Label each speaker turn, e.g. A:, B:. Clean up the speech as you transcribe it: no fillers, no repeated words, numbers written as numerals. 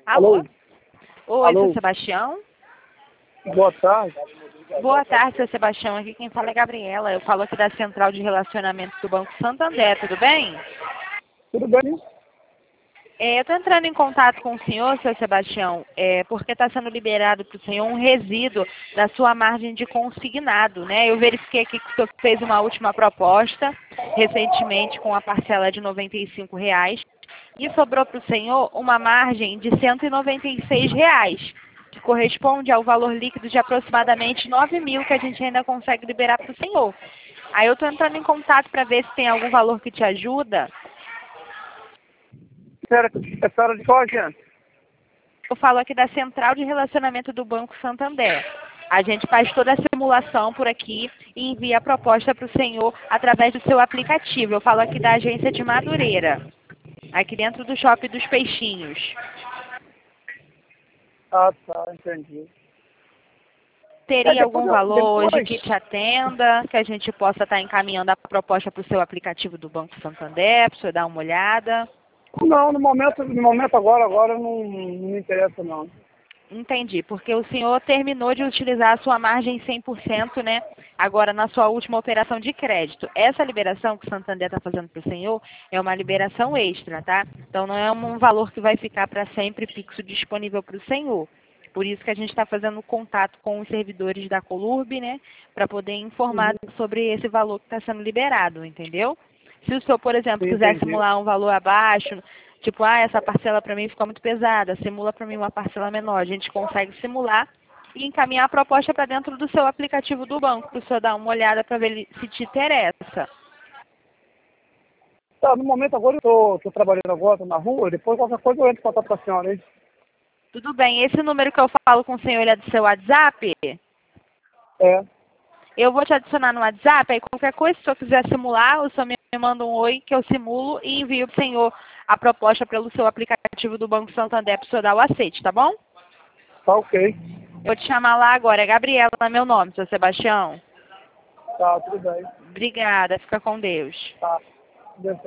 A: Alô?
B: Alô?
A: Oi,
B: Alô?
A: seu Sebastião?
B: Boa tarde.
A: Boa tarde, seu Sebastião. Aqui quem fala é Gabriela. Eu falo aqui da Central de Relacionamento do Banco Santander, tudo bem?
B: Tudo bem?
A: Eu estou entrando em contato com o senhor, seu Sebastião, porque está sendo liberado para o senhor um resíduo da sua margem de consignado, né? Eu verifiquei aqui que o senhor fez uma última proposta recentemente com a parcela de R$ 95 e sobrou para o senhor uma margem de R$ 196, que corresponde ao valor líquido de aproximadamente 9.000 que a gente ainda consegue liberar para o senhor. Aí eu estou entrando em contato para ver se tem algum valor que te ajuda.
B: É senhora de qual agente?
A: Eu falo aqui da Central de Relacionamento do Banco Santander. A gente faz toda a simulação por aqui e envia a proposta para o senhor através do seu aplicativo. Eu falo aqui da agência de Madureira, aqui dentro do Shopping dos Peixinhos.
B: Ah, tá, entendi.
A: Teria algum
B: Depois,
A: valor hoje que te atenda, que a gente possa estar encaminhando a proposta para o seu aplicativo do Banco Santander, para o senhor dar uma olhada?
B: Não, no momento agora não me interessa não.
A: Entendi, porque o senhor terminou de utilizar a sua margem 100%, né? Agora, na sua última operação de crédito. Essa liberação que o Santander está fazendo para o senhor é uma liberação extra, tá? Então, não é um valor que vai ficar para sempre fixo disponível para o senhor. Por isso que a gente está fazendo contato com os servidores da Colurb, né? Para poder informar sobre esse valor que está sendo liberado, entendeu? Se o senhor, por exemplo,
B: Sim,
A: quiser
B: entendi.
A: simular um valor abaixo, tipo, essa parcela para mim ficou muito pesada, simula para mim uma parcela menor. A gente consegue simular e encaminhar a proposta para dentro do seu aplicativo do banco, para o senhor dar uma olhada para ver se te interessa.
B: Tá, no momento agora eu tô trabalhando agora, tô na rua, depois qualquer coisa eu entro em contato com a senhora aí.
A: Tudo bem, esse número que eu falo com o senhor, ele é do seu WhatsApp?
B: É,
A: Eu vou te adicionar no WhatsApp, aí qualquer coisa, se o senhor quiser simular, o senhor me manda um oi que eu simulo e envio para o senhor a proposta pelo seu aplicativo do Banco Santander para o senhor dar o aceite, tá bom?
B: tá ok.
A: Vou te chamar lá agora, é Gabriela, meu nome, seu Sebastião.
B: Tá, tudo bem.
A: Obrigada, fica com Deus.
B: Tá. Deus